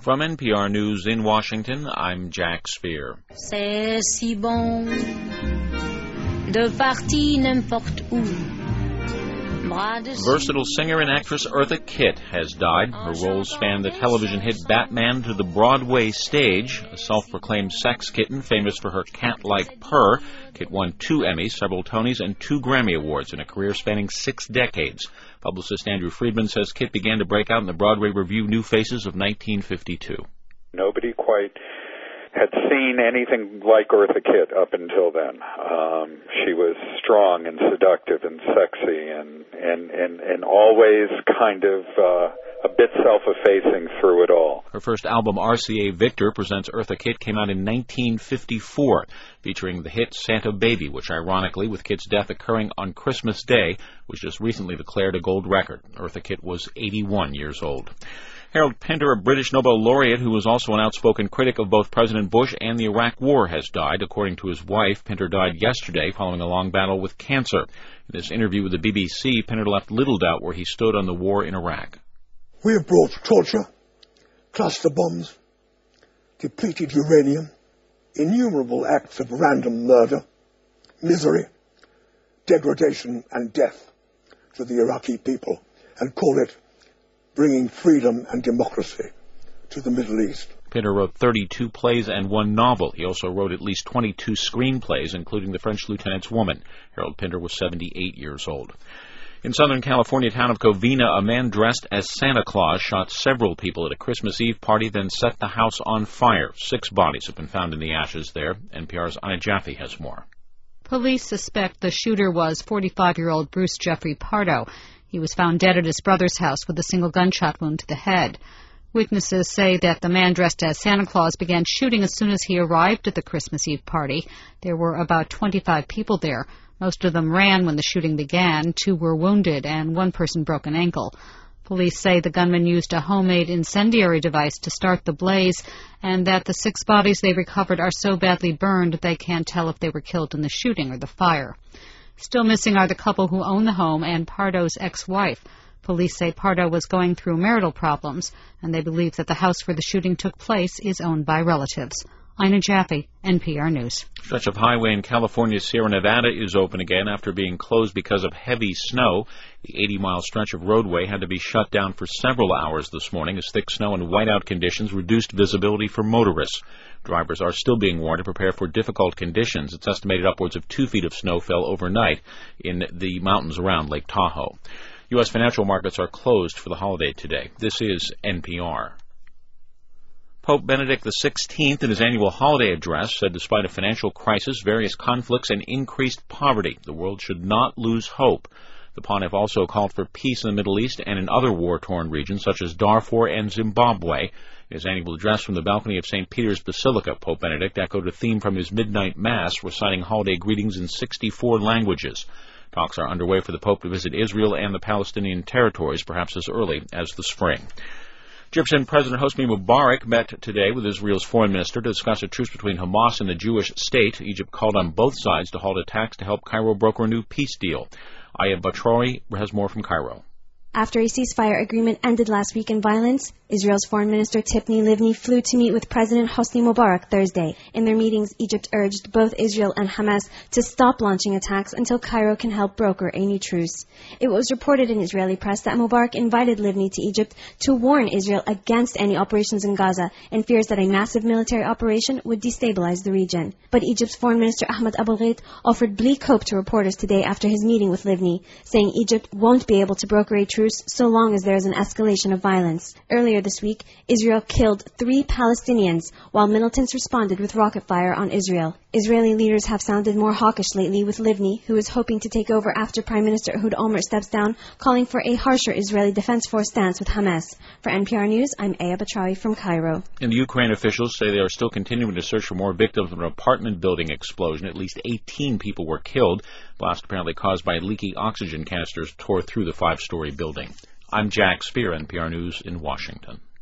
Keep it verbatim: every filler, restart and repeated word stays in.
From N P R News in Washington, I'm Jack Speer. C'est si bon de partir n'importe où. Versatile singer and actress Eartha Kitt has died. Her roles span the television hit Batman to the Broadway stage. A self-proclaimed sex kitten famous for her cat-like purr, Kitt won two Emmys, several Tonys, and two Grammy Awards in a career spanning six decades. Publicist Andrew Friedman says Kitt began to break out in the Broadway revue New Faces of nineteen fifty-two. Nobody quite had seen anything like Eartha Kitt up until then. Um, she was strong and seductive and sexy and, and, and, and always kind of uh, a bit self-effacing through it all. Her first album, R C A Victor Presents Eartha Kitt, came out in nineteen fifty-four, featuring the hit Santa Baby, which ironically, with Kitt's death occurring on Christmas Day, was just recently declared a gold record. Eartha Kitt was eighty-one years old. Harold Pinter, a British Nobel laureate who was also an outspoken critic of both President Bush and the Iraq War, has died. According to his wife, Pinter died yesterday following a long battle with cancer. In this interview with the B B C, Pinter left little doubt where he stood on the war in Iraq. We have brought torture, cluster bombs, depleted uranium, innumerable acts of random murder, misery, degradation and death to the Iraqi people, and call it bringing freedom and democracy to the Middle East. Pinter wrote thirty-two plays and one novel. He also wrote at least twenty-two screenplays, including The French Lieutenant's Woman. Harold Pinter was seventy-eight years old. In Southern California town of Covina, a man dressed as Santa Claus shot several people at a Christmas Eve party, then set the house on fire. Six bodies have been found in the ashes there. N P R's Ina Jaffe has more. Police suspect the shooter was forty-five-year-old Bruce Jeffrey Pardo. He was found dead at his brother's house with a single gunshot wound to the head. Witnesses say that the man dressed as Santa Claus began shooting as soon as he arrived at the Christmas Eve party. There were about twenty-five people there. Most of them ran when the shooting began. Two were wounded, and one person broke an ankle. Police say the gunman used a homemade incendiary device to start the blaze, and that the six bodies they recovered are so badly burned they can't tell if they were killed in the shooting or the fire. Still missing are the couple who own the home and Pardo's ex-wife. Police say Pardo was going through marital problems, and they believe that the house where the shooting took place is owned by relatives. Ina Jaffe, N P R News. A stretch of highway in California's Sierra Nevada is open again after being closed because of heavy snow. The eighty-mile stretch of roadway had to be shut down for several hours this morning as thick snow and whiteout conditions reduced visibility for motorists. Drivers are still being warned to prepare for difficult conditions. It's estimated upwards of two feet of snow fell overnight in the mountains around Lake Tahoe. U S financial markets are closed for the holiday today. This is N P R. Pope Benedict the sixteenth, in his annual holiday address, said despite a financial crisis, various conflicts, and increased poverty, the world should not lose hope. The pontiff also called for peace in the Middle East and in other war-torn regions such as Darfur and Zimbabwe. In his annual address from the balcony of Saint Peter's Basilica, Pope Benedict echoed a theme from his midnight mass, reciting holiday greetings in sixty-four languages. Talks are underway for the Pope to visit Israel and the Palestinian territories, perhaps as early as the spring. Egyptian President Hosni Mubarak met today with Israel's foreign minister to discuss a truce between Hamas and the Jewish state. Egypt called on both sides to halt attacks to help Cairo broker a new peace deal. Aya Batrouri has more from Cairo. After a ceasefire agreement ended last week in violence, Israel's Foreign Minister Tipni Livni flew to meet with President Hosni Mubarak Thursday. In their meetings, Egypt urged both Israel and Hamas to stop launching attacks until Cairo can help broker a new truce. It was reported in Israeli press that Mubarak invited Livni to Egypt to warn Israel against any operations in Gaza and fears that a massive military operation would destabilize the region. But Egypt's Foreign Minister Ahmed Abulghait offered bleak hope to reporters today after his meeting with Livni, saying Egypt won't be able to broker a truce so long as there is an escalation of violence. Earlier this week, Israel killed three Palestinians, while militants responded with rocket fire on Israel. Israeli leaders have sounded more hawkish lately, with Livni, who is hoping to take over after Prime Minister Ehud Olmert steps down, calling for a harsher Israeli Defense Force stance with Hamas. For N P R News, I'm Aya Batrawi from Cairo. In the Ukraine, officials say they are still continuing to search for more victims of an apartment building explosion. At least eighteen people were killed. Blast apparently caused by leaky oxygen canisters tore through the five-story building. I'm Jack Speer, N P R News in Washington.